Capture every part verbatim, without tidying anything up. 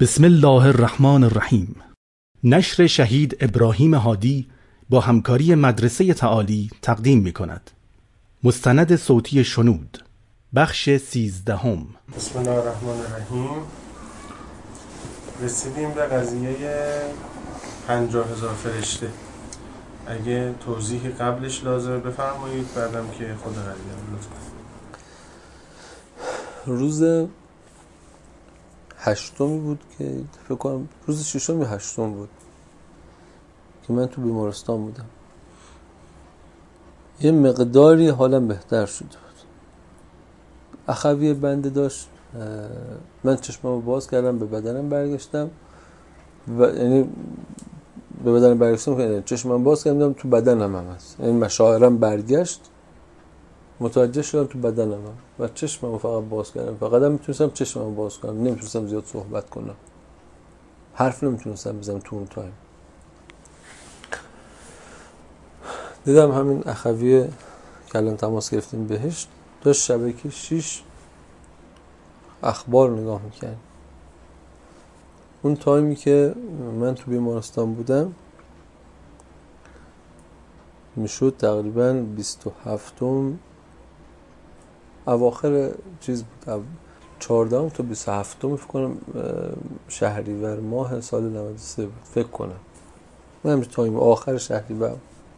بسم الله الرحمن الرحیم. نشر شهید ابراهیم هادی با همکاری مدرسه تعالی تقدیم می کند. مستند صوتی شنود، بخش سیزدهم. بسم الله الرحمن الرحیم. رسیدیم به قضیه پنجاه هزار فرشته. اگه توضیحی قبلش لازمه بفرمایید، بعدم که خود قضیه لطفا. روز هشتمی بود که فکر کنم روز ششم یا هشتم بود که من تو بیمارستان بودم. یه مقداری حالم بهتر شده بود. اخوی بنده داشت. من چشممو باز کردم، به بدنم برگشتم و یعنی به بدنم برگشتم که چشمم باز کردم تو بدنم هم هست، یعنی مشاعرم برگشت، متوجه شدم تو بدنم هم و چشممو فقط باز کردم. فقط هم میتونستم چشممو باز کنم، نمیتونستم زیاد صحبت کنم، حرف نمیتونستم بزنم تو اون تایم. دیدم همین اخوی که الان تماس گرفتیم بهش داشت شبکه شیش اخبار نگاه میکرد. اون تایمی که من تو بیمارستان بودم میشد تقریبا بیست و هفتم اواخر چیز بود، چهاردهم تا بیست و هفتم فکر کنم شهریور ماه سال نود و سه بود فکر کنم. من همین تایم آخر شهریور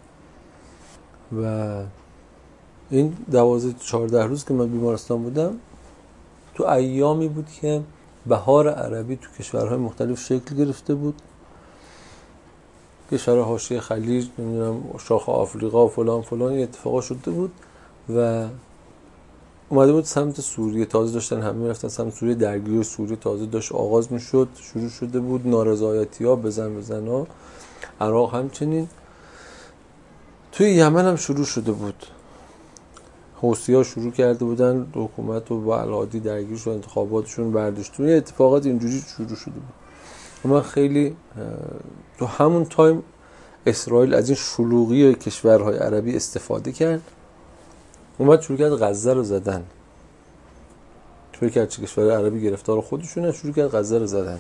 و این دوازده چهارده روز که من بیمارستان بودم تو ایامی بود که بهار عربی تو کشورهای مختلف شکل گرفته بود. کشورهای حاشیه خلیج، نمیدونم شاخ آفریقا و فلان فلان اتفاقا شده بود و اومده بود سمت سوریه. تازه داشتن همه رفتن سمت سوریه، درگیری سوریه تازه داشت آغاز میشد، شروع شده بود نارضایتی‌ها، بزن بزن‌ها. عراق همچنین. توی یمن هم شروع شده بود. حوثی‌ها شروع کرده بودن حکومت و با الهادی درگیر شد، انتخاباتشون برداشتون، یه اتفاقات اینجوری شروع شده بود. و من خیلی تو همون تایم اسرائیل از این شلوغی کشورهای عربی استفاده کرد، اومد شروع کرد غزه رو زدن. شروع کرد چه کشور عربی گرفتار خودشونه، شروع کرد غزه رو زدن.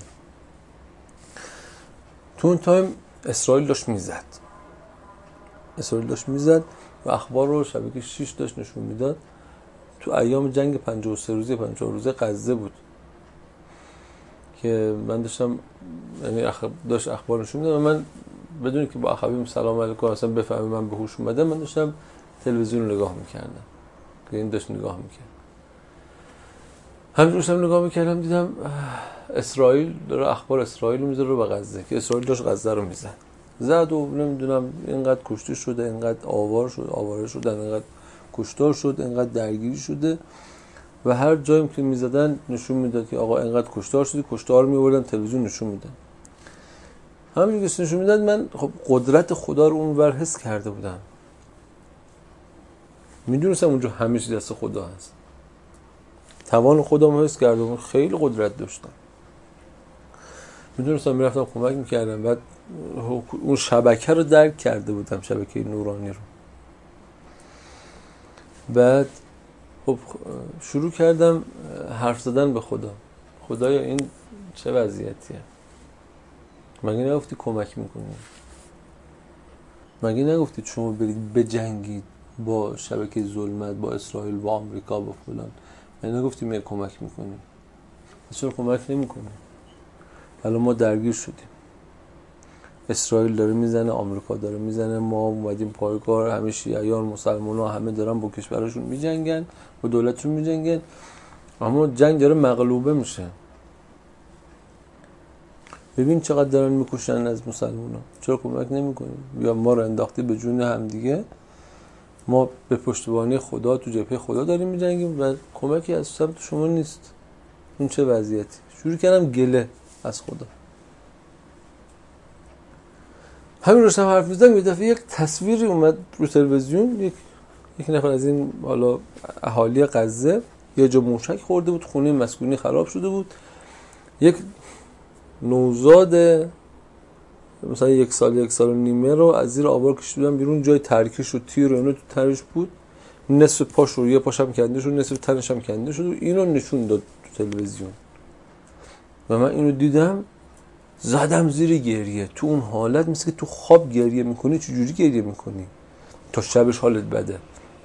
تو اون تایم اسرائیل داشت میزد. اسرائیل داشت میزد و اخبار رو شبکه شیش داشت نشون میداد. تو ایام جنگ پنجاه و سه روزه پنجاه روزه غزه بود که من داشتم، یعنی اخ... داشت اخبار نشون میداد و من بدون که با اخویم سلام علیکم اصلا بفهمم من به هوش اومدم، من داشتم تلویزیون نگاه میکردم که این داشت نگاه میکرد. همینجور داشتم نگاه میکردم دیدم اسرائیل داره اخبار اسرائیل رو میذاره به غزه که اسرائیل داشت غزه رو میزد. زد و نمیدونم اینقدر کشته شده، اینقدر آوار شد، آواره شدن، اینقدر کشتار شد، اینقدر درگیری شده و هر جایی که میزدن نشون میداد که آقا اینقدر کشتار شده، کشتار میوردن تلویزیون نشون میدن. همین که نشون میداد من خب قدرت خدا رو اونور حس کرده بودم. میدونستم اونجا همه چیز دست خدا هست. توان خودم حس کرده بودم، خیلی قدرت داشتم. میدونستم میرفتم کمک میکردم. بعد اون شبکه رو درک کرده بودم، شبکه نورانی رو. بعد خب شروع کردم حرف زدن به خدا. خدایا این چه وضعیتیه؟ مگه نگفتی کمک میکنی؟ مگه نگفتی شما برید بجنگید با شبکه ظلمت، با اسرائیل، با آمریکا، با فلان؟ مگه نگفتی میگه کمک میکنی؟ چرا کمک نمیکنی؟ الان ما درگیر شدیم، اسرائیل داره میزنه، آمریکا داره میزنه، ما اومدیم پایگاه، همه شیعیان، مسلمان‌ها همه دارن با کشورشون میجنگن، با دولتشون میجنگن، اما جنگ داره مغلوبه میشه. ببین چقدر دارن میکشن از مسلمان‌ها، چرا کمک نمیکنی؟ یا ما رو انداختی به جون هم دیگه، ما به پشتیبانی خدا تو جبهه خدا داریم میجنگیم و کمکی از سمت شما نیست. این چه وضعیتی؟ شروع کردم گله از خدا. همین روشم حرف میزدم، یه دفعه یک تصویری اومد رو تلویزیون. یک یک نفر از این حالا اهالی غزه یه جا موشک خورده بود، خونه مسکونی خراب شده بود، یک نوزاد مثلا یک سال یک سال و نیمه رو از زیر آوار کشیدن بیرون، جای ترکش و تیر و اینا تو تنش بود، نصف پاش رو یه پاش هم کنده شد، نصف تنش هم کنده شد و اینو نشون داد تو تلویزیون. و من اینو دیدم زدم زیر گریه. تو اون حالت مثل که تو خواب گریه میکنی. چجوری گریه میکنی؟ تا شبش حالت بده.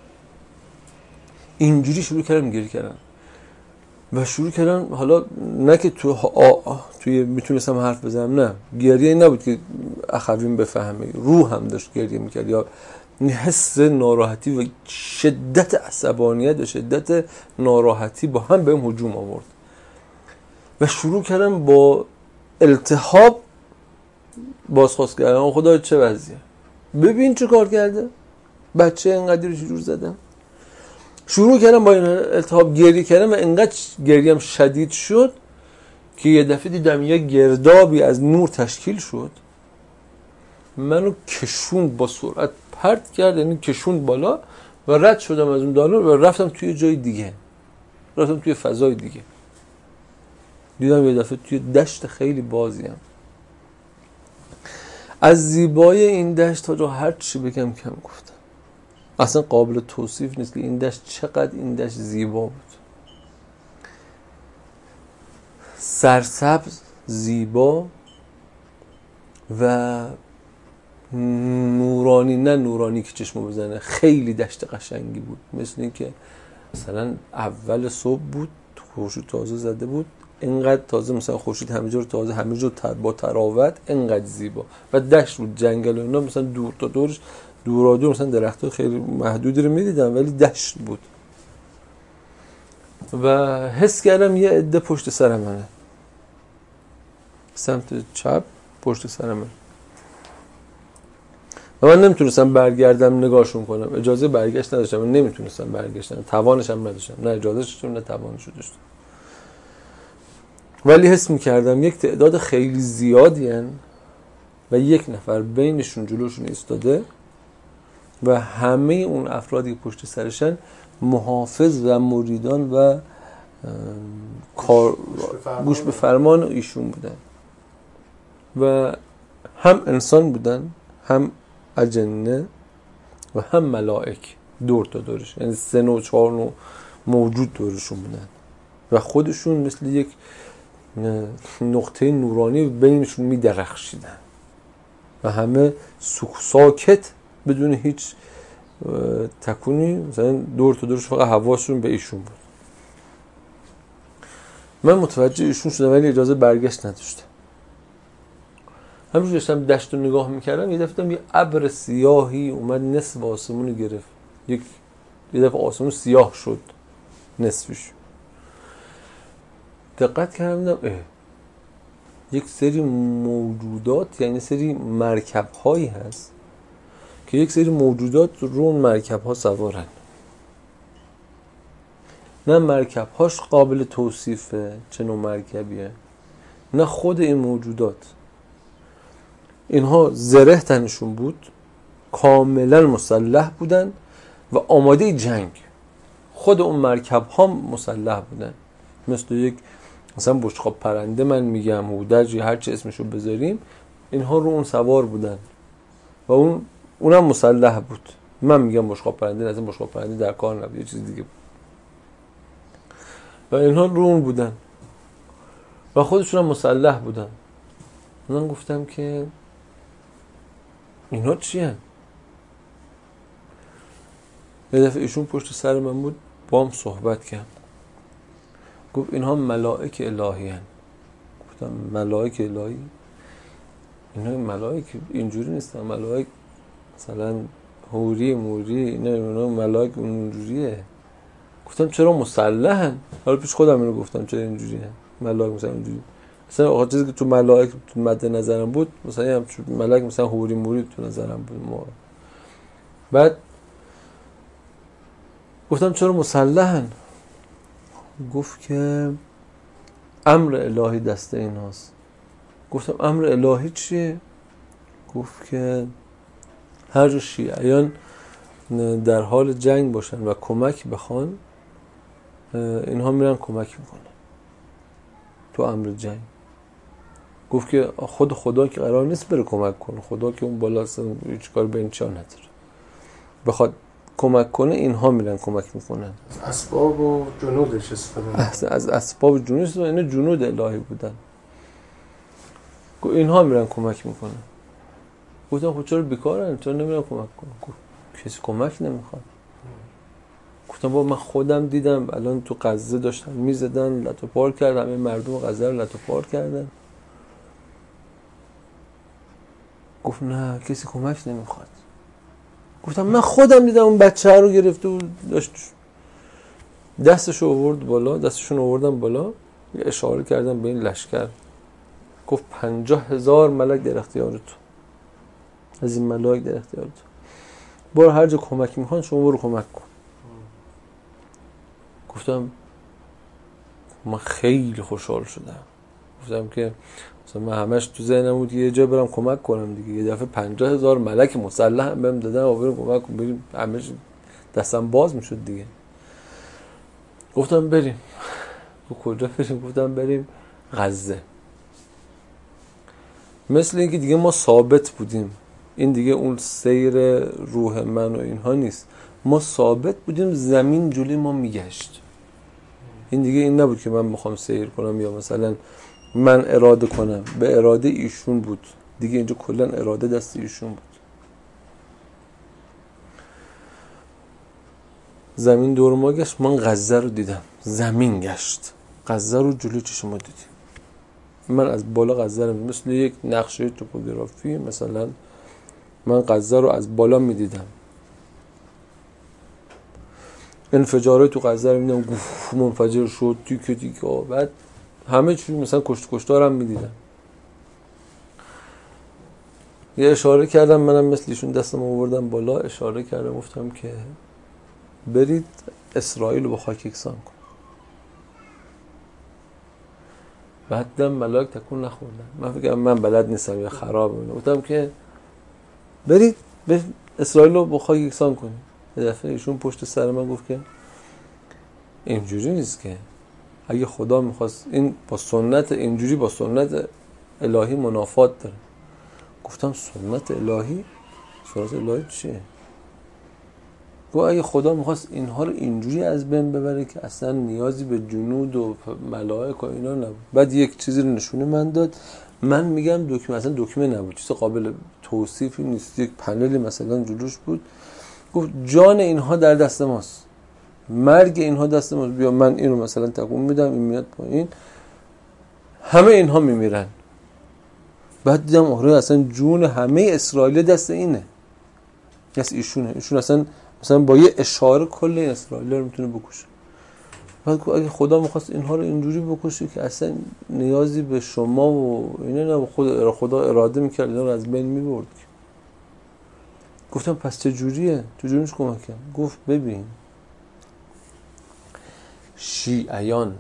اینجوری شروع کردم گریه کردم و شروع کردم، حالا نه که تو آ... توی میتونستم حرف بزنم، نه، گریه این نبود که اخوین بفهمه، روح هم داشت گریه میکرد، یا حس ناراحتی و شدت عصبانیت و شدت ناراحتی با هم بهم هجوم آورد و شروع کردم با التهاب بازخواست کردم. خدا چه وضعیه، ببین چه کار کرده بچه، اینقدر رو چجور زدم. شروع کردم با این التهاب گریه کردم و اینقدر گریم شدید شد که یه دفعه دیدم یه گردابی از نور تشکیل شد، منو کشوند، با سرعت پرت کرد، یعنی کشوند بالا و رد شدم از اون دالون و رفتم توی جای دیگه، رفتم توی فضای دیگه. دیدم یه دفعه توی دشت خیلی بازیم. از زیبایی این دشت تا هر چی بگم کم گفتم، اصلا قابل توصیف نیست که این دشت چقدر این دشت زیبا بود. سرسبز، زیبا و نورانی، نه نورانی که چشمو بزنه، خیلی دشت قشنگی بود. مثل این که مثلا اول صبح بود، خورشید تازه زده بود، اینقدر تازه مثلا خورشید همه جا رو تازه همه جا با تراوت، اینقدر زیبا و دشت بود، جنگل و اینا، مثلا دور تا دورش دورا دور مثلا درخت‌ها خیلی محدودی رو می‌دیدم ولی دشت بود و حس کردم یه عده پشت سر منه، سمت چپ پشت سر من و من نمیتونستم برگردم نگاهشون کنم، اجازه برگشت نداشتم، من نمیتونستم برگشتم، توانش هم نداشتم، نه اجازهش داشتم نه توانش داشتم، ولی حس میکردم یک تعداد خیلی زیادی هن و یک نفر بینشون جلوشون ایستاده و همه اون افرادی که پشت سرشن محافظ و مریدان و کار گوش به فرمان ایشون بودن و هم انسان بودن، هم اجنه و هم ملائک دور تا دورش، یعنی سه نوع چهار نوع موجود دورشون بودن و خودشون مثل یک نقطه نورانی بینشون می درخشیدن و همه ساکت بدون هیچ تکونی، مثلا دور تا دورش فقط حواسشون به ایشون بود. من متوجه ایشون شدم ولی اجازه برگشت نداشتم. همینجور داشتم دشت رو نگاه میکردم، یه دفعه دیدم یه ابر سیاهی اومد نصف آسمون رو گرفت، یک یه دفعه آسمون سیاه شد نصفش. دقت کردم اه یک سری موجودات، یعنی سری مرکب هایی هست که یک سری موجودات رو اون مرکب ها سوارن، نه مرکب هاش قابل توصیفه چه نوع مرکبیه، نه خود این موجودات. اینها زره تنشون بود، کاملا مسلح بودن و آماده جنگ. خود اون مرکب ها مسلح بودن، مثل یک مثلا بشقاب پرنده، من میگم هودج، هر چه اسمشو بذاریم، اینها رو اون سوار بودن و اون اونم مسلح بود. من میگم بشقاب پرنده، لازم بشقاب پرنده در کار نبود، یه چیز دیگه بود و اینها رو اون بودن و خودشون هم مسلح بودن. من گفتم که اینا چی هن؟ یه دفعه ایشون پشت سر من بود، با هم صحبت کرد، گفت اینها ملائک الهی هن. گفتم ملائک الهی؟ اینها ملائک اینجوری نیستن، ملائک مثلا حوری موری، نه اینا ملائک اونجوریه. گفتم چرا مسلحن؟ حالا پیش خودم اینو گفتم چرا اینجوریه ملائک مثلا اینجوری. مثلا آخر چیزی که تو ملائک تو مد نظرم بود، مثلا هم ملائک مثلا حوری موری تو نظرم بود ما. بعد گفتم چرا مسلحن؟ گفت که امر الهی دست ایناست. گفتم امر الهی چیه؟ گفت که هر جا شیعیان در حال جنگ باشن و کمک بخوان، اینها میرن کمک میکنن تو امر جنگ. گفت که خود خدا که قرار نیست بره کمک کنه، خدا که اون بالا اصلا هیچ کار به این چا نداره، بخواد کمک کنه اینها میرن کمک میکنن. اسباب و جنودش استفاده از از اسباب جنودش، اینا جنود الهی بودن، اینها میرن کمک میکنن. گفتم خب چرا بیکارن، چرا نمیرن کمک کنن؟ گفت کسی کمک نمیخواد. گفتم بابا من خودم دیدم الان تو غزه داشتن میزدن، لطو پار کردن، همه مردم غزه رو لطو پار کردن. گفت نه کسی کمک نمیخواد. گفتم من خودم دیدم اون بچه رو گرفته و داشت دستشو آورد بالا، دستشون آوردن بالا، اشاره کردن به این لشکر. گفت پنجاه هزار ملک در اختیار تو، از این ملائک در اختیار تو، برو هر جا کمک میخوان شما برو کمک کن. گفتم من خیلی خوشحال شدم. گفتم که مثلا من همش تو ذهنم بود یه جا برم کمک کنم دیگه. یه دفعه پنجاه هزار ملک مسلح هم بهم دادن و بریم کمک کنم، بریم همش دستم باز میشد دیگه. گفتم بریم. گفت کجا بریم؟ گفتم بریم غزه. مثل اینکه دیگه ما ثابت بودیم، این دیگه اون سیر روح من و اینها نیست، ما ثابت بودیم، زمین جلوی ما میگشت. این دیگه این نبود که من میخوام سیر کنم یا مثلا من اراده کنم، به اراده ایشون بود دیگه. اینجا کلا اراده دست ایشون بود. زمین دور ما گشت، من غزه رو دیدم، زمین گشت، غزه رو جلوی چشم ما دیدیم. من از بالا غزه رو مثل یک نقشه توپوگرافی مثلا من غزه رو از بالا میدیدم. انفجارات تو غزه رو میدیدم، گوف منفجر شد تیکه تیکه. بعد همه چیز مثلا کشت کشتارم میدیدم. یه اشاره کردم، منم مثل ایشون دستم آوردم بالا، اشاره کردم گفتم که برید اسرائیل رو با خاک یکسان کن. بعدم ملاک تکون نخوردن. من فکر من بلد نیستم یا خرابه. گفتم که برید به اسرائیل رو با خاک یکسان کنید. یه دفعه ایشون پشت سر من گفت که اینجوری نیست که اگه خدا میخواست این با سنت اینجوری با سنت الهی منافات داره. گفتم سنت الهی؟ سنت الهی چیه؟ گفت اگه خدا میخواست اینها رو اینجوری از بین ببره که اصلا نیازی به جنود و ملائک و اینا نبود. بعد یک چیزی رو نشونه من داد، من میگم دکمه، اصلا دکمه نبود، چیز قابل توصیفی نیست، یک پنلی مثلا جلوش بود. گفت جان اینها در دست ماست، مرگ اینها دست ماست. بیا من اینو مثلا تکون میدم، این میاد پایین، همه اینها میمیرن. بعد دیدم آره اصلا جون همه اسرائیل دست اینه، دست ایشونه. ایشون اصلا مثلا با یه اشاره کل اسرائیل رو میتونه بکشه. بعد اگه خدا میخواست اینها رو اینجوری بکشه که اصلا نیازی به شما و اینا نه، خود خدا اراده میکرد اینا رو از بین میبرد. گفتم پس چه جوریه؟ چجوریش کمک کنم؟ گفت ببین شیعیان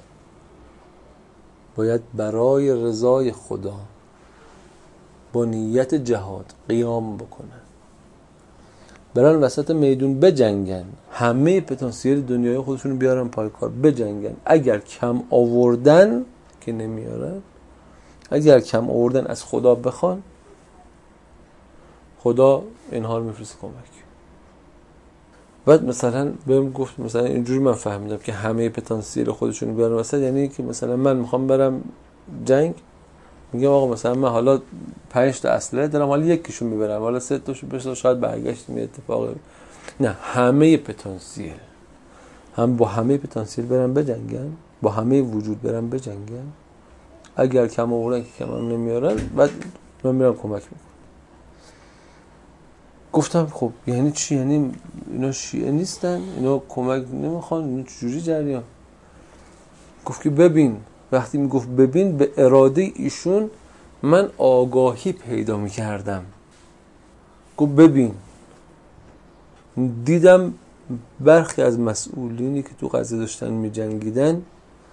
باید برای رضای خدا با نیت جهاد قیام بکنن، برن وسط میدون بجنگن، همه پتانسیل دنیای خودشون بیارن پای کار، بجنگن. اگر کم آوردن که نمیارن، اگر کم آوردن از خدا بخوان، خدا اینها رو میفرسته کمک. بعد مثلا بهم گفت مثلا اینجوری من فهمیدم که همه پتانسیل خودشون بیارن وسط، یعنی که مثلا من میخوام برم جنگ، میگم آقا مثلا من حالا پنج تا اسلحه دارم، حالا یکیشو میبرم، حالا سه تاشو بشه، شاید برگشت می اتفاقی. نه، همه پتانسیل، هم با همه پتانسیل برن بجنگن، با همه وجود برن بجنگن. اگر کم آوردن که کم هم نمیارن، بعد من میرم کمک میکنم. گفتم خب یعنی چی؟ یعنی اینا شیعه نیستن؟ اینا کمک نمیخوان؟ اینا چجوری جریان؟ گفت که ببین، وقتی میگفت ببین، به اراده ایشون من آگاهی پیدا میکردم. گفت ببین، دیدم برخی از مسئولینی که تو غزه داشتن میجنگیدن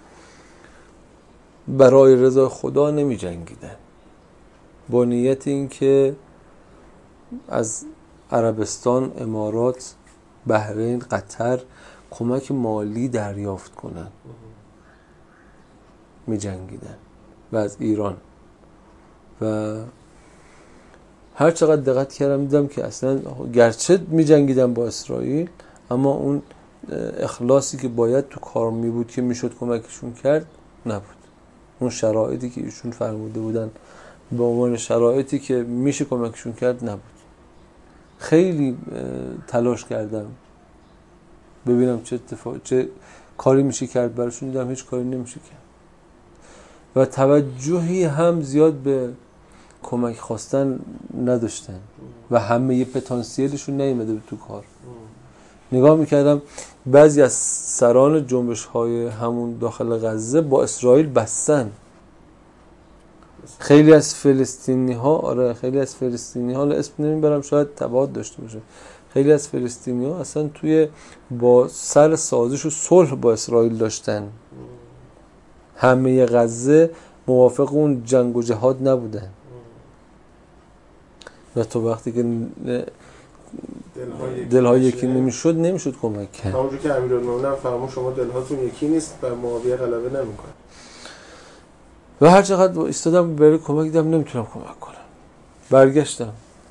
برای رضا خدا نمیجنگیدن، با نیت این که از عربستان، امارات، بحرین، قطر کمک مالی دریافت کنن، می جنگیدن. و از ایران. و هر چقدر دقت کردم دیدم که اصلا گرچه می جنگیدن با اسرائیل، اما اون اخلاصی که باید تو کار می بود که می شد کمکشون کرد نبود. اون شرایطی که ایشون فرموده بودن به عنوان شرایطی که میشه کمکشون کرد نبود. خیلی تلاش کردم ببینم چه اتفاق چه کاری میشه کرد براشون، دیدم هیچ کاری نمیشه کرد و توجهی هم زیاد به کمک خواستن نداشتن و همه یه پتانسیلشون نیومده بود تو کار. نگاه میکردم بعضی از سران جنبش های همون داخل غزه با اسرائیل بستن. خیلی از فلسطینی ها آره خیلی از فلسطینی ها اسم نمیبرم شاید تبعات داشته باشه، خیلی از فلسطینی ها اصلا توی با سر سازش و صلح با اسرائیل داشتن. همه غزه موافق اون جنگ و جهاد نبودن و تو وقتی که دلهای یکی نمیشد نمیشد کمک کرد. همونجور که امیرالمومنین فرمود شما دلهاتون یکی نیست و معاویه غلبه نمیکنه. و هر چقدر ایستادم برای کمک دیدم نمیتونم کمک کنم. برگشتم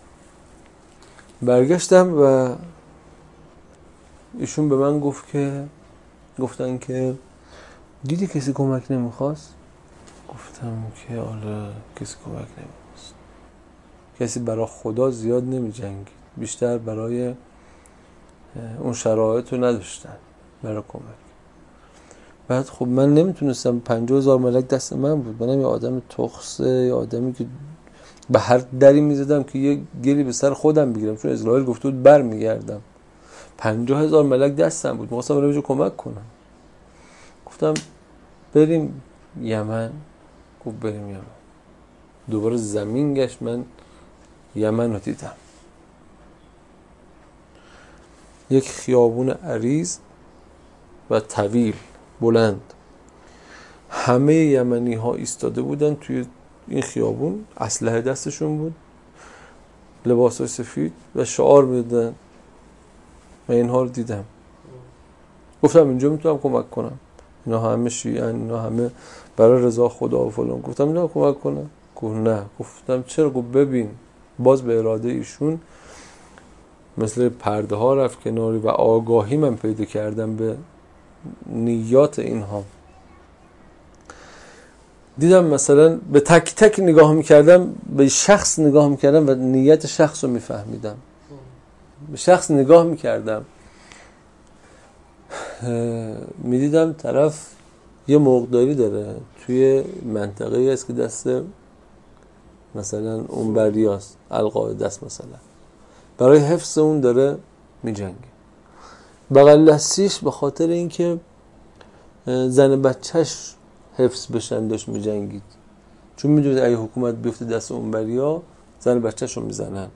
برگشتم و ایشون به من گفت که گفتن که دیدی کسی کمک نمیخواست؟ گفتم که آره کسی کمک نمیخواست. کسی برای خدا زیاد نمیجنگید، بیشتر برای اون شرایط رو نداشتن برای کمک. بعد خب من نمیتونستم، پنجاه هزار ملک دست من بود، منم یه آدم تخصه، یه آدمی که به هر دری میزدم که یه گلی به سر خودم بگیرم، چون اسرائیل گفته بود بر میگردم. پنجاه هزار ملک دستم بود، میخواستم برای کمک کنم. گفتم بریم یمن. گفت بریم یمن. دوباره زمین گشت، من یمن رو دیدم. یک خیابون عریض و طویل بلند، همه یمنی ها ایستاده بودن توی این خیابون، اسلحه دستشون بود، لباسای سفید و شعار میدادن. من اینها رو دیدم. گفتم اینجا میتونم کمک کنم، اینا همه شیعن، اینا همه برای رضا خدا و فلان. گفتم اینا کمک کنم؟ گفت نه. گفتم چرا؟ گفت ببین باز به اراده ایشون مثل پرده ها رفت کناری و آگاهی من پیدا کردم به نیات اینها. دیدم مثلا به تک تک نگاه میکردم، به شخص نگاه میکردم و نیت شخص رو میفهمیدم. به شخص نگاه میکردم، میدیدم طرف یه مرغداری داره توی منطقه است که دست مثلا اون بریاست، القاعده است مثلا، برای حفظ اون داره میجنگه. بغل دستیش به خاطر اینکه زن بچهش حفظ بشن داشت میجنگید، چون میدونید اگه حکومت بیفته دست اون بریا زن بچهش رو میزنن.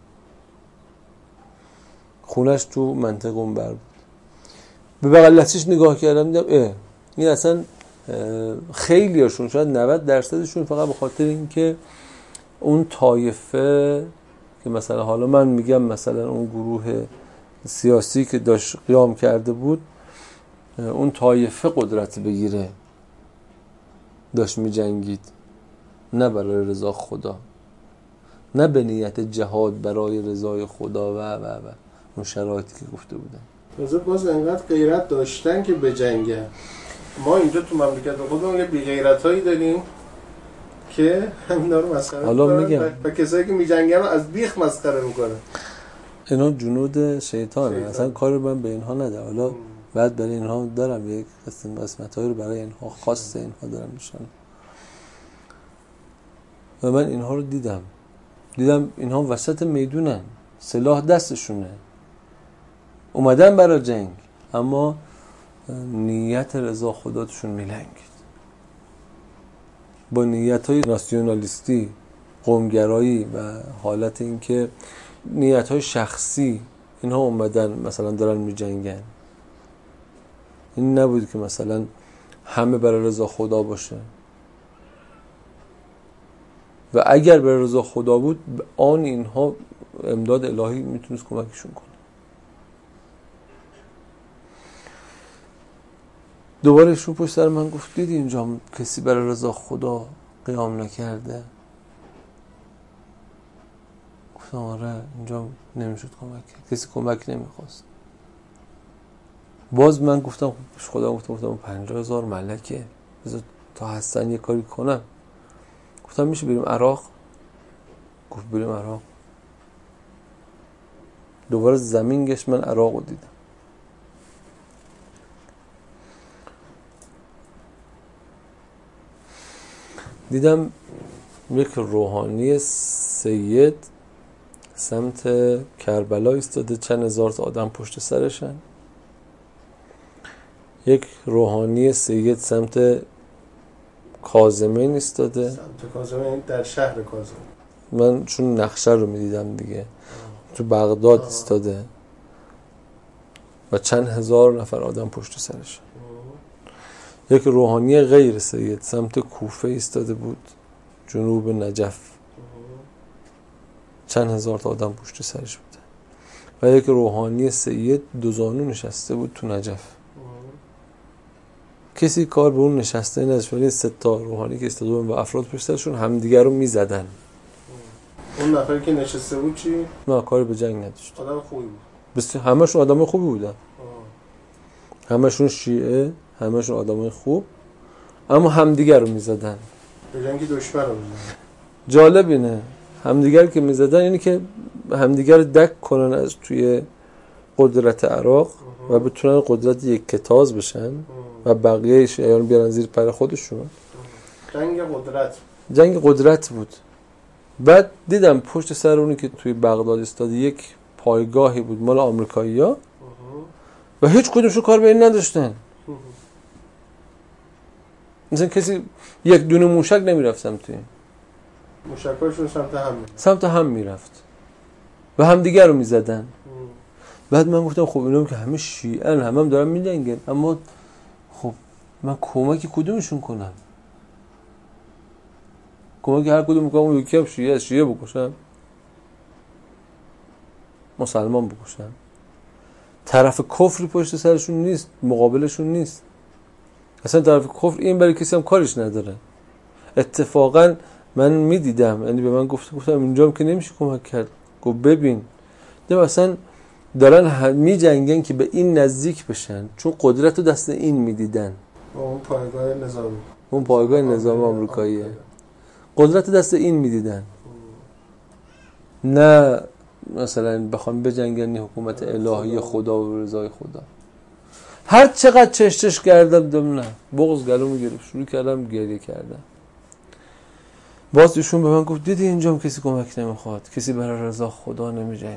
خونش تو منطقه اون بر بود. به بغل دستیش نگاه کردم دیدم اه این اصلا خیلی هاشون، شاید نود درصدشون فقط به خاطر اینکه اون طایفه که مثلا حالا من میگم مثلا اون گروه سیاسی که داشت قیام کرده بود، اون طایفه قدرت بگیره داشت میجنگید، نه برای رضا خدا، نه به نیت جهاد برای رضای خدا و و و اون شرایطی که گفته بودن. تازه باز انقدر غیرت داشتن که بجنگن. ما اینجا تو مملکت خودمون یه بی غیرتایی داریم که همینا رو مسخره میکنن و کسایی که میجنگن رو از بیخ مسخره میکنن. اینا جنود شیطانه، شیطان. اصلا کار من به اینها نده. حالا بعد برای اینها دارم یک قسم قسمتایی رو برای اینها خاصه اینها دارم نشان. و من اینها رو دیدم دیدم اینها وسط میدونن، سلاح دستشونه، اومدن برای جنگ، اما نیت رضا خداتشون میلنگید با نیت‌های ناسیونالیستی، قومگرایی و حالت اینکه نیت‌های شخصی. اینها اومدن مثلا دارن میجنگن. این نبود که مثلا همه برای رضا خدا باشه، و اگر برای رضا خدا بود آن اینها امداد الهی میتونست کمکشون کنه. دوباره ایشون پشت سر من گفت دیدی اینجا کسی برای رضا خدا قیام نکرده؟ گفتم آره اینجا نمیشد کمک کرد، کسی کمک نمیخواست. باز من گفتم خدا گفتم گفتم پنجاه هزار ملکه بذار تا هستن یه کاری کنم. گفتم میشه بریم عراق؟ گفت بریم عراق. دوباره زمین گشت، من عراق رو دیدم. دیدم یک روحانی سید سمت کربلا ایستاده، چند هزار تا آدم پشت سرشن. یک روحانی سید سمت کاظمین ایستاده. سمت کاظمین در شهر کاظم. من چون نقشه رو میدیدم دیگه. تو بغداد ایستاده و چند هزار نفر آدم پشت سرش. یک روحانی غیر سید سمت کوفه ایستاده بود، جنوب نجف، چند هزار تا آدم پشت سرش بوده. و یک روحانی سید دو زانو نشسته بود تو نجف. کسی کار به اون نشسته نداشت، ولی سه تا روحانی که ایستاده بودن و افراد پشت سرشون همدیگر رو میزدن. اون نفری که نشسته بود چی؟ نه، کاری به جنگ نداشت. آدم خوبی بود. بس همشون آدم خوبی بودن. همشون شیعه، همشون آدمای خوب، اما همدیگر رو میزدن. به جنگ دشمن رو میزدن. جالب اینه همدیگر که میزدن اینی که همدیگر دک کنن از توی قدرت عراق و بتونن قدرت یک کتاز بشن و بقیه شیعیان بیارن زیر پر خودشون. جنگ قدرت جنگ قدرت بود. بعد دیدم پشت سر اونی که توی بغداد ایستاد یک پایگاهی بود مال آمریکایی‌ها و هیچ کدومشون کار به این نداشتن. مثلا کسی یک دونه موشک نمیرفت سمت این. موشکاشون سمت هم میرفت. سمت هم میرفت و هم دیگر رو میزدن. بعد من گفتم خب اینا که همه شیعن، همه هم دارن میجنگن، اما خب من کمکی کدومشون کنم؟ کمکی هر کدوم میکنم، یکی هم شیعه از شیعه بکشم، مسلمان بکشم. طرف کفری پشت سرشون نیست، مقابلشون نیست. اصلا طرف کفر این برای کسی هم کارش نداره. اتفاقا من میدیدم، یعنی به من گفت گفتم اینجام که نمیشه کمک کرد. گفت ببین نه اصلا دارن میجنگن که به این نزدیک بشن، چون قدرت رو دست این میدیدن. اون پایگاه نظامی، اون پایگاه نظام آمریکاییه، قدرت دست این میدیدن. نه مثلا بخوام بجنگن حکومت الهی خدا و رضای خدا. هر چقدر چشتش کردم دم نه بغض گلومو گرفت، شروع کردم گریه کردم. باز ایشون به من گفت دیدی اینجام کسی کمک نمیخواد، کسی برای رضا خدا نمیجنگه.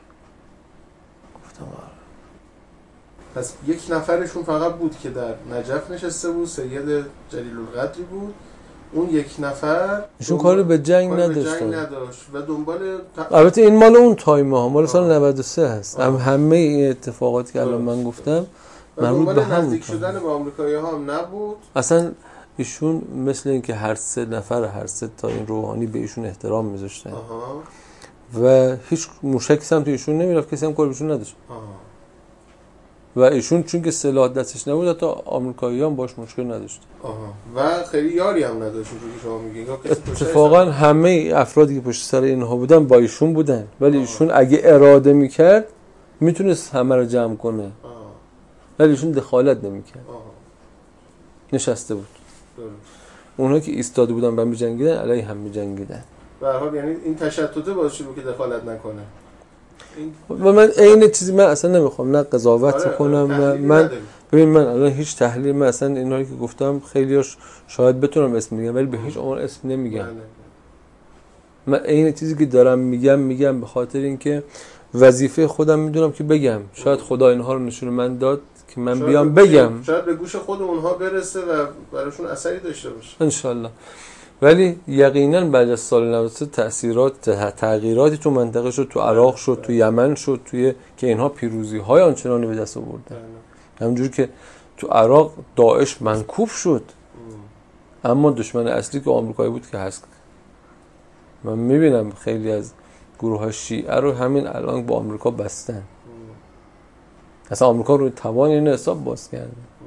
گفتم آره. پس یک نفرشون فقط بود که در نجف نشسته بود، سید جلیل القدری بود. اون یک نفر ایشون کاری به جنگ نداشتن. جنگ نداشت و دنبال ت... البته این مال اون تایم ها، مال سال نود و سه هست. هم همه این اتفاقاتی که الان من گفتم مربوط به هم نزدیک شدن به آمریکایی‌ها هم نبود. اصلا ایشون مثل این که هر سه نفر هر سه تا این روحانی به ایشون احترام میذاشتن و هیچ موشکی سمت ایشون نمیرفت، کسی هم کار بهشون نداشت. آها. و ایشون چون که سلاح دستش نبود حتی آمریکایی‌ها هم باش مشکل نداشت. آها. و خیلی یاری هم نداشت اونجوری که شما میگین. اتفاقا همه افرادی که پشت سر اینها بودن با ایشون بودن، ولی ایشون اگه اراده میکرد میتونست همه رو جمع کنه. آها. ولی ایشون دخالت نمیکرد. آها. نشسته بود. درست. اونها که ایستاده بودن و میجنگیدن علیه هم میجنگیدن. به هر حال یعنی این تشتته باعث شد که دخالت نکنه. و من عین چیزی من اصلا نمیخوام نه قضاوت آره کنم نه من ببین من الان هیچ تحلیل، من اصلا اینایی که گفتم خیلیاش شاید بتونم اسم بگم ولی به هیچ عنوان اسم نمیگم. من عین چیزی که دارم میگم میگم به خاطر اینکه وظیفه خودم میدونم که بگم. شاید خدا اینها رو نشون من داد که من بیام بگم، شاید به گوش خود اونها برسه و براشون اثری داشته باشه ان شاء الله. ولی یقینا بعد از سال نود و سه تأثیرات تغییراتی تو منطقه شد، تو عراق شد، تو یمن شد، توی که اینها پیروزی های آنچنانی به دست آوردن. همونجوری که تو عراق داعش منکوف شد، اما دشمن اصلی که آمریکایی بود که هست. من میبینم خیلی از گروه های شیعه رو همین الان با آمریکا بستن. اصلا آمریکا روی توان این حساب باز کرده.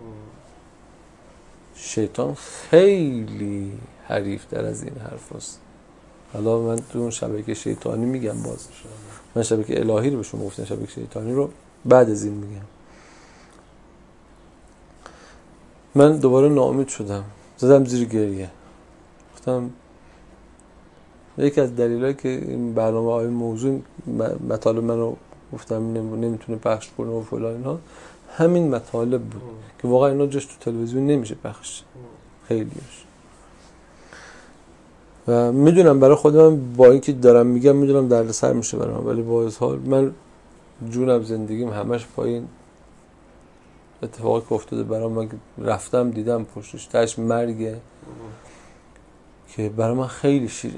شیطان خیلی حریف در از این حرف هست. حالا من تو اون شبکه شیطانی میگم، باز من شبکه الهی رو بهشون گفتم، شبکه شیطانی رو بعد از این میگم. من دوباره ناامید شدم، زدم زیر گریه، گفتم یکی از دلایلی که این برنامه های موضوع مطالب منو گفتم نمیتونه پخش کنه و فلان اینا همین مطالب بود ام. که واقعا اینا جاش تو تلویزیون نمیشه پخش خیلیش. و میدونم برای خودم با اینکه دارم میگم میدونم دردسر میشه برام، ولی با این حال من جونم زندگیم همش پایین اتفاقی که افتاده برام، من رفتم دیدم پشتش تاش مرگه که برای من خیلی شیرینه.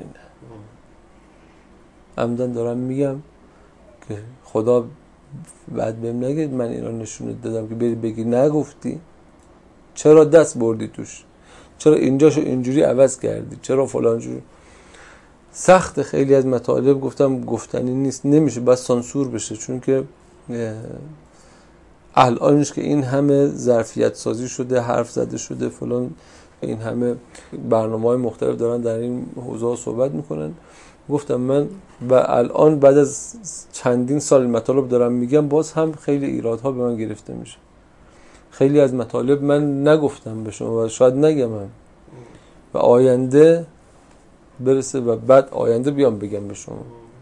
عمدن دارم میگم که خدا بعد بهم نگه من اینا نشونت دادم که بری بگی نگفتی، چرا دست بردی توش، چرا اینجاشو اینجوری عوض کردی، چرا فلان جوری. سخت خیلی از مطالب گفتم گفتنی نیست، نمیشه بس سانسور بشه، چون که الانش که این همه ظرفیت سازی شده، حرف زده شده فلان، این همه برنامه‌های مختلف دارن در این حوزه صحبت میکنن. گفتم من و الان بعد از چندین سال مطالب دارم میگم باز هم خیلی ایرادها به من گرفته میشه. خیلی از مطالب من نگفتم به شما و شاید نگم هم. و آینده برسه و بعد آینده بیام بگم به شما.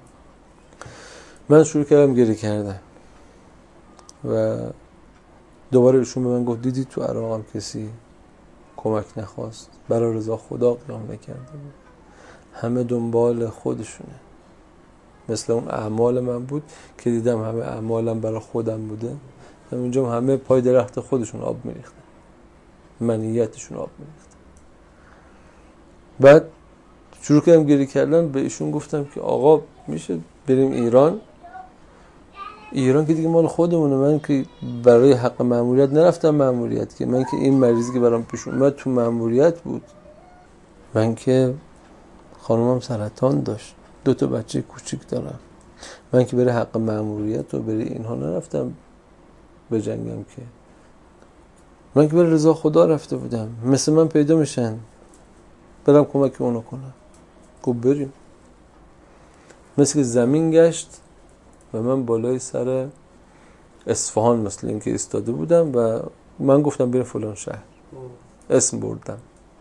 من شروع کردم گریه کردم و دوباره ایشون به من گفت دیدی تو عراق هم کسی کمک نخواست، برای رضا خدا قیام نکرده بود، همه دنبال خودشونه. مثل اون اعمال من بود که دیدم همه اعمالم برای خودم بوده، اونجا همه پای درخت خودشون آب میریختن، منیتشون آب میریختن. بعد شروع کردم گریه کردن، به ایشون گفتم که آقا میشه بریم ایران؟ ایران که دیگه مال خودمونه، من که برای حق مأموریت نرفتم مأموریت، که من که این مریضی که برام پیش اومد تو مأموریت بود، من که خانومم سرطان داشت، دو تا بچه کوچیک دارم، من که برای حق مأموریت و برای اینها نرفتم به جنگم، که من که برای رضا خدا رفته بودم. مثل من پیدا میشن برم کمک اونو کنم، گفت بریم. مثل که زمین گشت و من بالای سر اصفهان مثل این که ایستاده بودم و من گفتم بریم فلان شهر، اسم بردم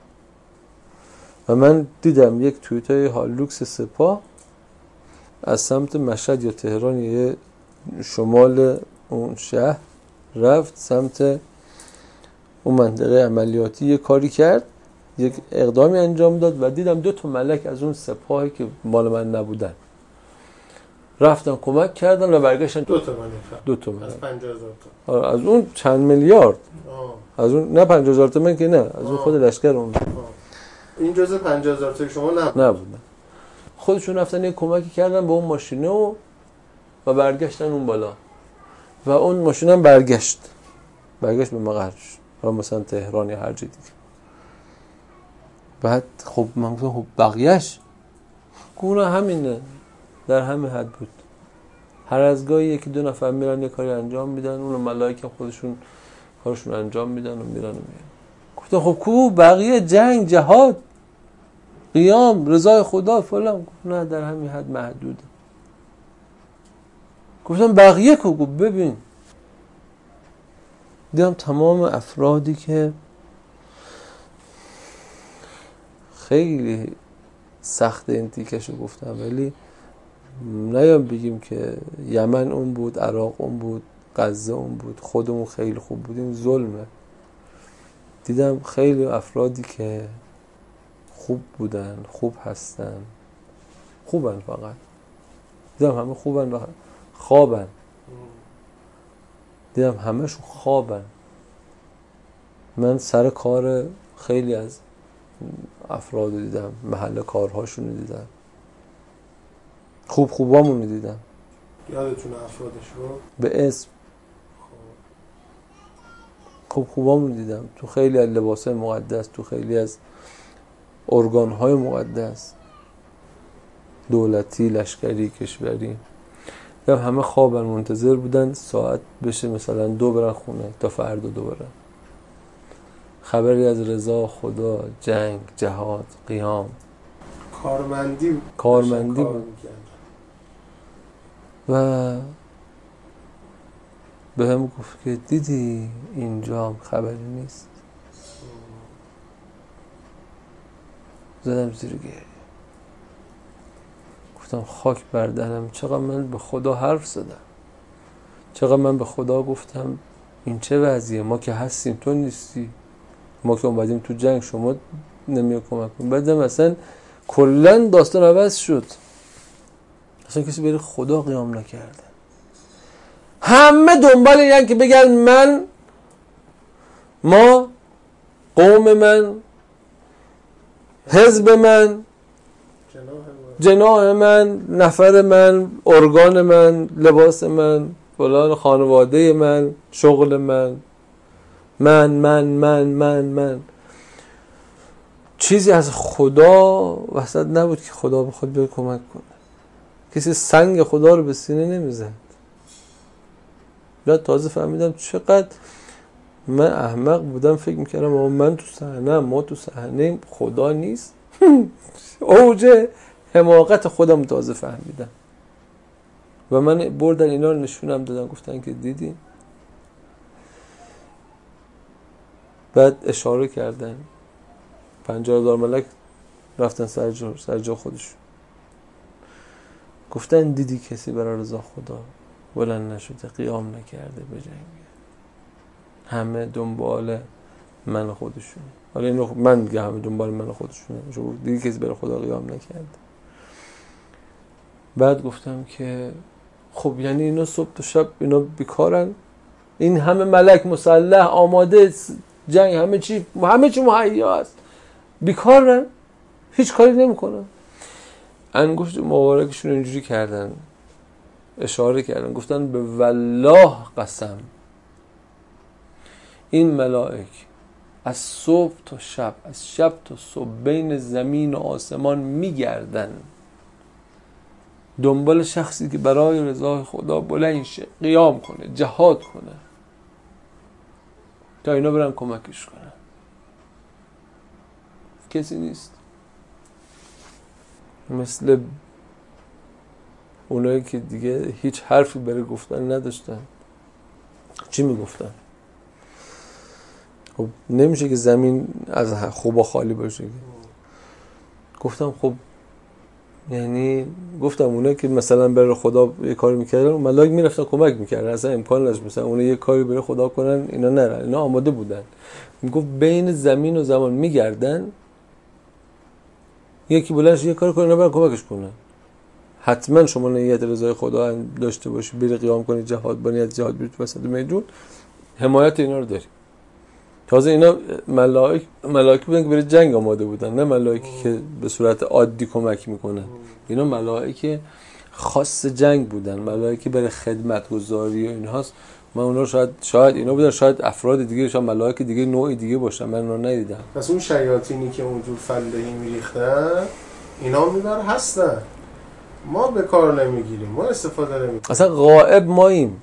و من دیدم یک تویوتای هالوکس سپاه از سمت مشهد یا تهران یا شمال اون شهر رفت سمت اون منطقه عملیاتی، یک کاری کرد، یک اقدامی انجام داد و دیدم دو تا ملک از اون سپاهی که مال من نبودن رفتن کمک کردن و برگشتن. دو تا ملک دو تا ملک از پنجاه هزار تا، از اون چند میلیارد آه. از اون نه پنجاه هزار تا من که نه، از اون خود لشکر اون. این جزء پنجاه هزار تا شما نبود. نبودن، خودشون رفتن یک کمکی کردن به اون ماشینه و و برگشتن اون بالا و اون ماشین هم برگشت برگشت به مقرش، مثلا تهران یا هر جای دیگه. بعد خب من گفتم خب بقیه‌اش گونه همینه، در همین حد بود. هر از گاهی یکی دو نفر میرن یه کاری انجام میدن، اون ملائکه خودشون کارشون انجام میدن و میرن و میرن. گفتم خب کو بقیه جنگ، جهاد، قیام، رضای خدا فلان؟ گفت نه در همین حد محدوده. گفتم بقیه کو؟ گفت ببین دیدم تمام افرادی که خیلی سخت این تیکشو گفتم، ولی نیام بگیم که یمن اون بود، عراق اون بود، غزه اون بود، خودمون خیلی خوب بودیم، ظلمه. دیدم خیلی افرادی که خوب بودن، خوب هستن، خوبن، فقط دیدم همه خوبن و خوابن، دیدم همه‌شون خوابن. من سر کار خیلی از افراد دیدم، محل کارهاشون دیدم، خوب خوبامون دیدم. یادتونه افرادش رو؟ به اسم خوب خوبامون دیدم، تو خیلی از لباسای مقدس، تو خیلی از ارگان‌های مقدس، دولتی، لشکری، کشوری. دیدم همه خوابن، منتظر بودن ساعت بشه مثلا دو برن خونه تا فردا دو برن. خبری از رضا خدا، جنگ، جهاد، قیام، کارمندی کارمندی بود. و به هم گفت که دیدی اینجا هم خبری نیست. زدم زیر گریه. گفتم خاک بر درم، چقدر من به خدا حرف زدم، چقدر من به خدا گفتم این چه وضعیه، ما که هستیم تو نیستی، ما که اومدیم تو جنگ شما نمیای کمک کنی. بعدم اصلا کلا داستان عوض شد، اصلا کسی برای خدا قیام نکرده. همه دنبال اینن که بگن من، ما، قوم من، حزب من، جناح من، نفر من، ارگان من، لباس من، فلان، خانواده من، شغل من، من من من من من چیزی از خدا وسط نبود که خدا بخواد بیاد کمک کنه. کسی سنگ خدا رو به سینه نمیزد. بعد تازه فهمیدم چقدر من احمق بودم، فکر میکردم آقا من تو صحنه، ما تو صحنه، خدا نیست. اوج حماقت خودم تازه فهمیدم و من بردن اینا رو نشونم دادن، گفتن که دیدی. بعد اشاره کردن پنجاه هزار ملک رفتن سر جا سر جا خودشون، گفتن دیدی کسی برای رضا خدا بلند نشده، قیام نکرده به جنگ، همه دنبال من خودشونه. حالا اینو من میگم همه دنبال من خودشونه، دیدی کسی برای خدا قیام نکرده. بعد گفتم که خب یعنی اینا صبح تا شب اینا بیکارن، این همه ملک مسلح آماده جنگ، همه چی همه چی مهیا است، بیکارن، هیچ کاری نمیکنن. انگشت مبارکشون اینجوری کردن، اشاره کردن، گفتن به والله قسم این ملائک از صبح تا شب، از شب تا صبح بین زمین و آسمان میگردن دنبال شخصی که برای رضای خدا بلند شه، قیام کنه، جهاد کنه تا اینا برن کمکش کنن. کسی نیست مثل اونایی که دیگه هیچ حرفی برای گفتن نداشتن. چی میگفتن؟ خب نمیشه که زمین از خوبا خالی باشه. گفتم خب یعنی گفتم اونایی که مثلا برای خدا یه کاری میکردن، ملائک میرفتن کمک میکردن، اصلا امکان نداشت مثلا اونها یه کاری برای خدا کنن اینا نرن، اینا آماده بودن. میگفت بین زمین و زمان میگردن، یکی بلندش یه کار کنه اینا برن کمکش کنن. حتما شما نیت رضای خدا داشته باشی، بری قیام کنی، جهاد با نیت جهاد بری تو وسط میدون، حمایت اینا رو داری. تازه اینا ملائک ملائکی بودن که برای جنگ آماده بودن، نه ملائکی که به صورت عادی کمک میکنن. اینا ملائک خاص جنگ بودن، ملائکی برای خدمت گذاری و اینهاست. من اونا شاید شاید اینا بودن، شاید افراد دیگه، شاید ملائک دیگه نوع دیگه باشن، من اونا ندیدم. پس اون شیاطینی که اونجور فلهی میریختن اینا میبر هستن، ما به کار نمیگیریم، ما استفاده نمیکنیم. اصلا غائب ماییم.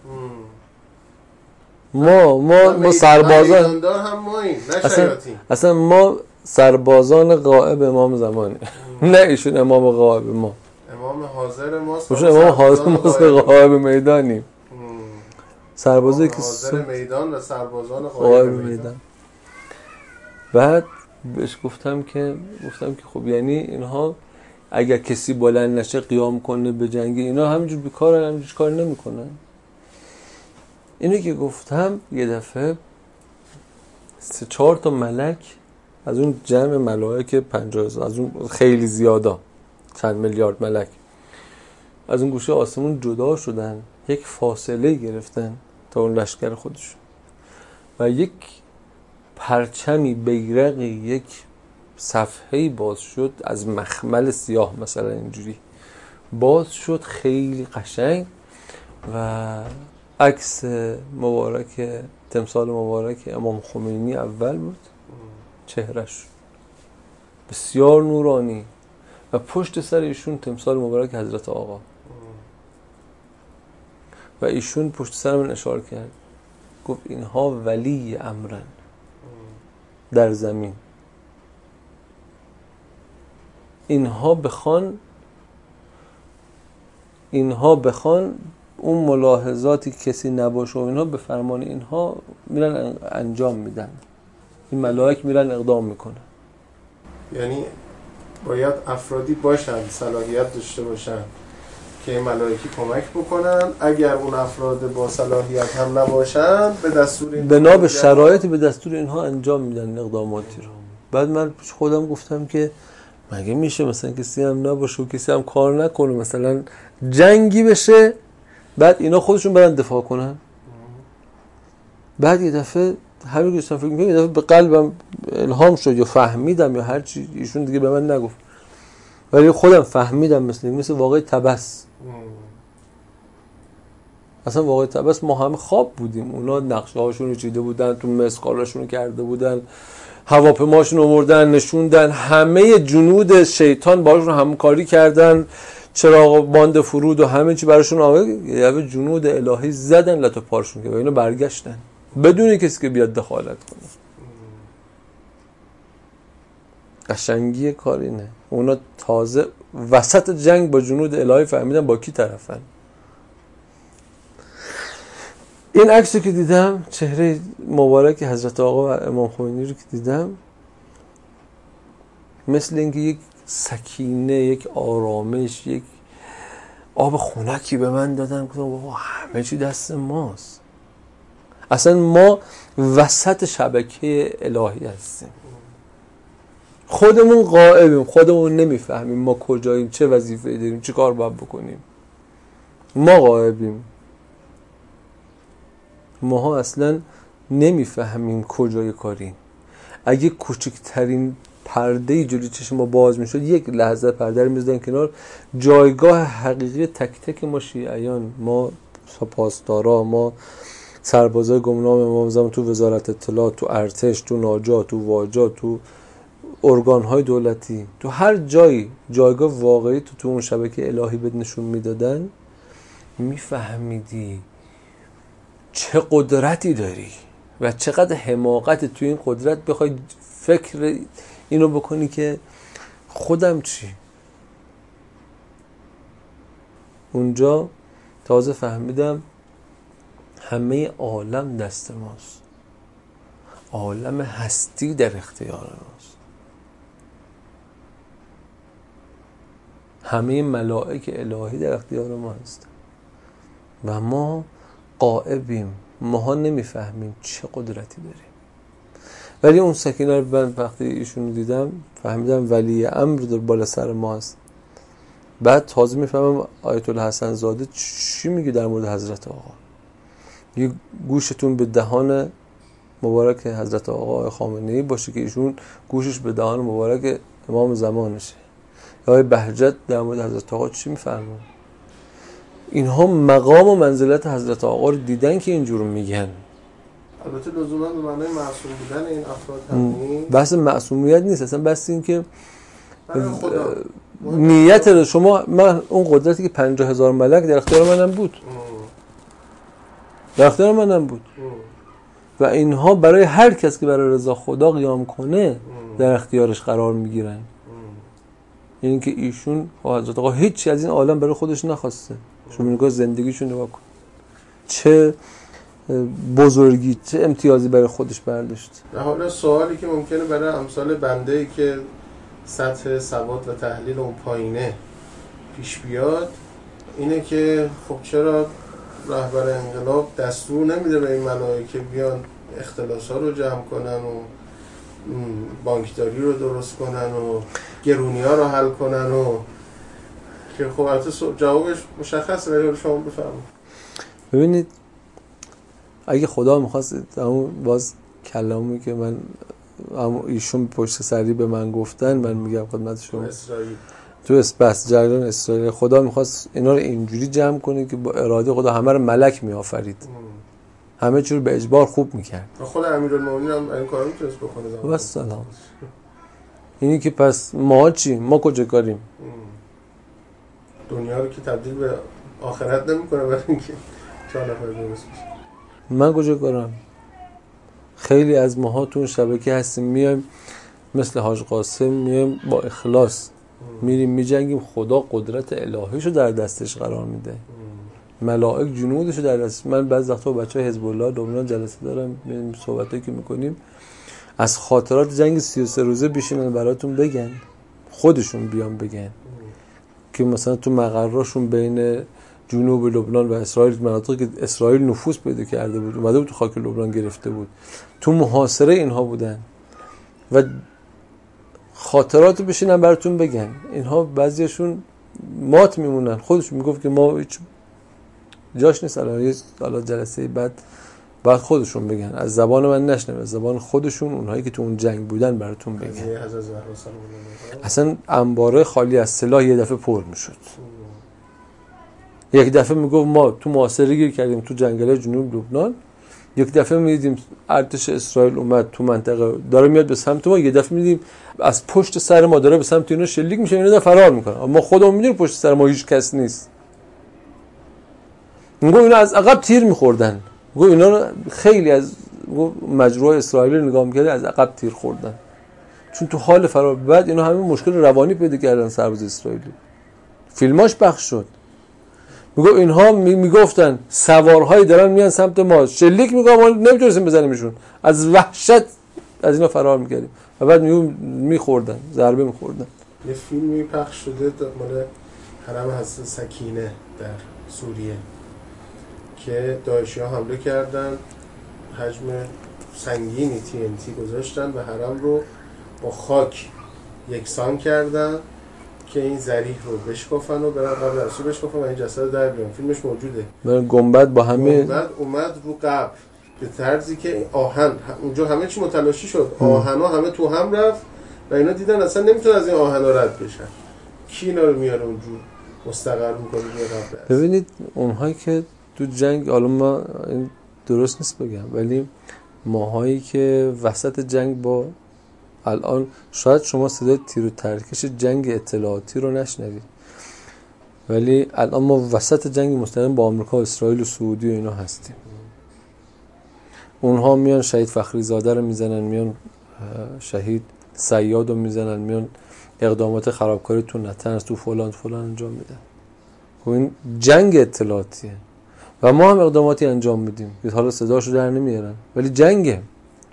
ما ما ما سربازان میداندار هم ماییم، نه اصلا شیاطین. اصلا ما سربازان غائب امام زمانی، نه ایشون امام غائب ما. امام حاضر ماست، ایشون امام حاضر ماست، غائب میدانیم. سربازایی که حاضر میدان و سربازان غائب میدان. بعد بهش گفتم که گفتم که خب یعنی اینها اگر کسی بلند نشه قیام کنه به جنگ، اینا همینجور بیکارن، همینجور کار نمیکنن. اینو که گفتم یه دفعه سه چهار تا ملک از اون جمع ملائک پنجاه هزار، از اون خیلی زیادا چند میلیارد ملک، از اون گوشه آسمون جدا شدن، یک فاصله گرفتن تا اون لشکر خودشون و یک پرچمی، بیرقی، یک صفحه‌ای باز شد از مخمل سیاه مثلا اینجوری باز شد، خیلی قشنگ، و عکس مبارک تمثال مبارک امام خمینی اول بود، چهرش بسیار نورانی، و پشت سر ایشون تمثال مبارک حضرت آقا، و ایشون پشت سر من اشاره کرد، گفت اینها ولی امرن در زمین، اینها بخوان اینها بخوان اون ملاحظاتی کسی نباشه و اینها به فرمان اینها میرن انجام میدن، این ملائک میرن اقدام میکنن. یعنی باید افرادی باشن، صلاحیت داشته باشن که ملائکی کمک بکنن. اگر اون افراد با صلاحیت هم نباشن به دستور این بنا به شرایطی به دستور اینها انجام میدن اقداماتی رو. بعد من خودم گفتم که مگه میشه مثلا کسی هم نباشه و کسی هم کار نکنه، مثلا جنگی بشه بعد اینا خودشون برن دفاع کنن؟ بعد یه دفعه همین که فکر می‌کنم یه دفعه به قلبم الهام شد یا فهمیدم یا هر چی، ایشون دیگه به من نگفت ولی خودم فهمیدم، مثل مثل واقعی طبس. اصلا واقعی طبس ما همه خواب بودیم، اونا نقشه هاشون رو چیده بودن، تو مسقالاشون رو کرده بودن، هواپیماشون رو آوردن نشوندن، همه جنود شیطان باهاشون همکاری کردن، چراغ باند فرود و همه چی براشون آورد، یه جنود الهی زدن لتو پارشون که و اینا برگشتن بدون کسی که بیاد دخالت کنه. قشنگی کار اینه، اونا تازه وسط جنگ با جنود الهی فهمیدن با کی طرفن. این عکسی که دیدم، چهره مبارک حضرت آقا و امام خمینی رو که دیدم، مثل اینکه یک سکینه، یک آرامش، یک آب خنکی به من دادن که بابا همه چی دست ماست. اصلا ما وسط شبکه الهی هستیم، خودمون غائبیم، خودمون نمیفهمیم ما کجاییم، چه وظیفه‌ای داریم، چه کار باید بکنیم. ما غائبیم، ماها اصلا نمیفهمیم کجای کاریم. اگه کوچکترین پرده جلوی چشم ما باز میشد، یک لحظه پرده رو می‌زدن کنار، جایگاه حقیقی تک تک ما شیعیان، ما پاسدارا، ما سربازای گمنام امام زمان تو وزارت اطلاعات، تو ارتش، تو ناجا، تو واجا، تو ارگان‌های دولتی، تو هر جایی جایگاه واقعی تو تو اون شبکه الهی بد نشون میدادن، میفهمیدی چه قدرتی داری و چقدر حماقت تو این قدرت بخوای فکر اینو بکنی که خودم چی. اونجا تازه فهمیدم همه عالم دست ماست، عالم هستی در اختیار ماست، همه ملائک الهی در اختیار ما هست و ما غائبیم، ماها نمیفهمیم چه قدرتی داریم. ولی اون سکینه رو من وقتی ایشون رو دیدم فهمیدم ولی امر در بالا سر ما هست. بعد تازه میفهمم آیت الله حسن زاده چی میگه در مورد حضرت آقا. یه گوشتون به دهان مبارک حضرت آقا خامنه‌ای باشه که ایشون گوشش به دهان مبارک امام زمانشه. یا بهجت در مورد حضرت آقا چی میفرمون؟ اینها مقام و منزلت حضرت آقا رو دیدن که اینجور میگن. البته لزوما به معنای معصوم بودن این افراد هم نیست، بحث معصومیت نیست، اصلا بحث این که نیت شما، من اون قدرتی که پنجاه هزار ملک در اختیار منم بود در اختیار منم بود و اینها برای هر کس که برای رضا خدا قیام کنه در اختیارش قرار میگیرن. یعنی که ایشون حضرت آقا هیچی از این عالم برای خودش نخواسته. شما نگاه زندگیشون نگاه کن، چه بزرگی، چه امتیازی برای خودش برداشت. حالا سوالی که ممکنه برای امثال بنده‌ای که سطح سواد و تحلیل اون پایینه پیش بیاد اینه که خب چرا رهبر انقلاب دستور نمیده به این ملائکه بیان اختلاس‌ها رو جمع کنن و بانکداری رو درست کنن و گرونی‌ها رو حل کنن و که خب البته جوابش مشخصه ولی شما بفرمایید. ببینید اگه خدا می‌خواست همون باز کلامی که من ایشون پشت سری به من گفتن، من میگم خدمت شما اسرائیل تو اسپس جریان اسرائیل خدا می‌خواست اینا رو اینجوری جمع کنه که با اراده خدا همه رو ملک می‌آفرید، همه چی رو به اجبار خوب می‌کرد. خود امیرالمومنین هم این کارو می‌تونست بکنه. و سلام. اینی که پس ما چی؟ ما کجا کاریم؟ دنیا رو که تبدیل به آخرت نمی‌کنه برای اینکه چهار نفر درست بشه. من کجا کارم؟ خیلی از ماها تو اون شبکه هستیم، میایم مثل حاج قاسم، میایم با اخلاص میریم میجنگیم، خدا قدرت الهیشو در دستش قرار میده، ملائک جنودشو در دستش. من بعضی وقتا با بچهای حزب الله لبنان جلسه دارم، میریم صحبتایی که میکنیم از خاطرات جنگ سی و سه روزه بشینن براتون بگن. خودشون بیان بگن که مثلا تو مقراشون بین جنوب لبنان و اسرائیل، مناطقی که اسرائیل نفوذ پیدا کرده بود، اومده بود تو خاک لبنان گرفته بود، تو محاصره اینها بودن و خاطرات بشینن براتون بگن. اینها بعضیشون مات میمونن، خودشون میگفت که ما هیچ جاش نیست الان جلسه بعد بعد خودشون بگن، از زبان من نشنوه، از زبان خودشون، اونهایی که تو اون جنگ بودن براتون بگن. اصلا انباره خالی از سلاح یه دفعه پر میشد. یک دفعه میگفت ما تو محاصره گیر کردیم تو جنگل جنوب لبنان، یک دفعه میدیدیم ارتش اسرائیل اومد تو منطقه داره میاد به سمت ما، یک دفعه میدیدیم از پشت سر ما داره به سمت اینا شلیک میشه، اینا فرار میکنن، ما خودمون میدونیم پشت سر ما هیچ کس نیست. میگه اینا از عقب تیر میخوردن، میگه اینا خیلی از مجروح اسرائیل نگاه میکرده از عقب تیر خوردن، چون تو حال فرار. بعد اینا همین مشکل روانی پیدا کردن سرباز اسرائیلی، فیلماش پخش شد. میگه اینها میگفتن سوارهایی دارن میان سمت ما، شلیک میگه ما نمیتونستیم بزنیمشون، از وحشت از اینا فرار میکردیم و بعد میخوردن، ضربه میخوردن. یه فیلمی پخش شده مال حرم حضرت سکینه در سوریه که داعشی‌ها حمله کردن، حجم سنگینی تی ان تی گذاشتن و حرم رو با خاک یکسان کردن که این ذریح رو بشکافن و برن قبل رسول بشکافن و این جسد در بیان. فیلمش موجوده. برن گنبد با همه گنبد اومد رو قبر به طرزی که آهن اونجا همه چی متلاشی شد، آهنا همه تو هم رفت و اینا دیدن اصلا نمیتونن از این آهنا رد بشن. کی اینا رو میاره اونجور مستقر میکنه قبل؟ ببینید اونهایی که تو جنگ، حالا ما این درست نیست بگم، ولی ماهایی که وسط جنگ با الان شاید شما صدای تیر و ترکش جنگ اطلاعاتی رو نشنوید، ولی الان ما وسط جنگ مستقیم با آمریکا و اسرائیل و سعودی و اینا هستیم. اونها میان شهید فخری زاده رو میزنن، میان شهید صیاد رو میزنن، میان اقدامات خرابکاری تو نتنز تو فلان فلان انجام میدن. این جنگ اطلاعاتیه و ما هم اقداماتی انجام میدیم که حالا صداشو در نمیارن، ولی جنگه.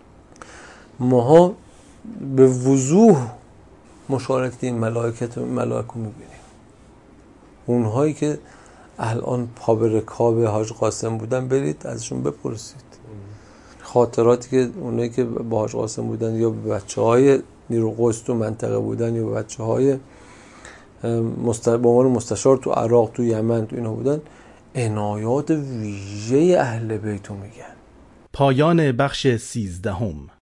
ماها به وضوح مشارکت این ملائکت ملائکه میبینیم. اونهایی که الان پا به رکاب حاج قاسم بودن برید ازشون بپرسید خاطراتی که اونایی که با حاج قاسم بودن یا به بچه‌های نیرو قدس تو منطقه بودن یا به بچه‌های مست... به عنوان مستشار تو عراق تو یمن تو اینا بودن، عنایات ویژه اهل بیت میگن. پایان بخش سیزدهم.